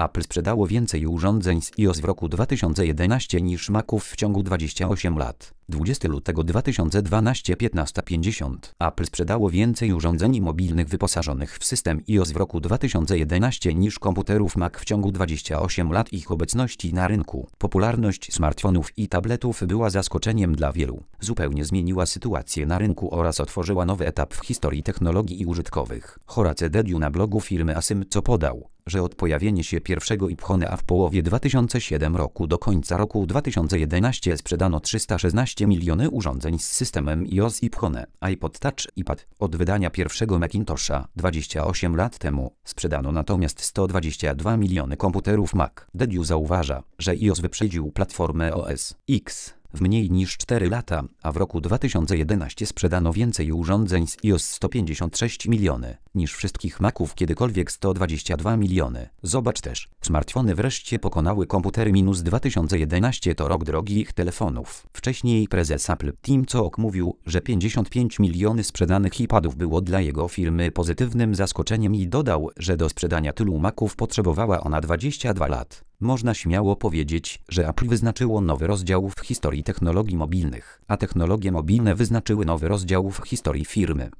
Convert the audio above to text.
Apple sprzedało więcej urządzeń z iOS w roku 2011 niż Maców w ciągu 28 lat. 20 lutego 2012 15:50 Apple sprzedało więcej urządzeń mobilnych wyposażonych w system iOS w roku 2011 niż komputerów Mac w ciągu 28 lat ich obecności na rynku. Popularność smartfonów i tabletów była zaskoczeniem dla wielu. Zupełnie zmieniła sytuację na rynku oraz otworzyła nowy etap w historii technologii i użytkowych. Horace Dediu na blogu firmy Asympco podał, że od pojawienia się pierwszego iPhone'a w połowie 2007 roku do końca roku 2011 sprzedano 316 miliony urządzeń z systemem iOS iPhone, iPod Touch, iPad. Od wydania pierwszego Macintosha 28 lat temu sprzedano natomiast 122 miliony komputerów Mac. Dediu zauważa, że iOS wyprzedził platformę OS X w mniej niż 4 lata, a w roku 2011 sprzedano więcej urządzeń z iOS 156 miliony niż wszystkich Maców kiedykolwiek 122 miliony. Zobacz też, smartfony wreszcie pokonały komputery. 2011 to rok drogich telefonów. Wcześniej prezes Apple Tim Cook mówił, że 55 miliony sprzedanych iPadów było dla jego firmy pozytywnym zaskoczeniem i dodał, że do sprzedania tylu Maców potrzebowała ona 22 lat. Można śmiało powiedzieć, że Apple wyznaczyło nowy rozdział w historii technologii mobilnych, a technologie mobilne wyznaczyły nowy rozdział w historii firmy.